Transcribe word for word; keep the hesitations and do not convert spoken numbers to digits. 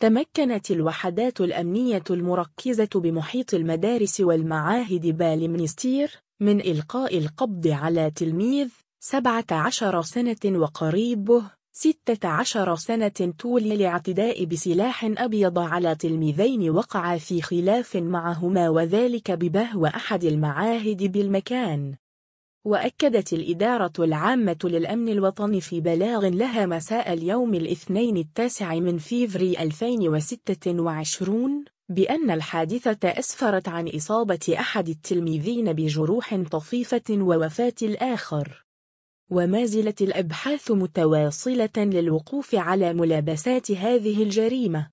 تمكنت الوحدات الأمنية المركزة بمحيط المدارس والمعاهد بالمنستير من إلقاء القبض على تلميذ سبعة عشر سنة وقريبه ستة عشر سنة تولي لاعتداء بسلاح أبيض على تلميذين وقعا في خلاف معهما، وذلك ببهو أحد المعاهد بالمكان. وأكدت الإدارة العامة للأمن الوطني في بلاغ لها مساء اليوم الاثنين التاسع من فيفري ألفين وستة وعشرين بأن الحادثة أسفرت عن إصابة أحد التلميذين بجروح طفيفة ووفاة الآخر. وما زالت الأبحاث متواصلة للوقوف على ملابسات هذه الجريمة.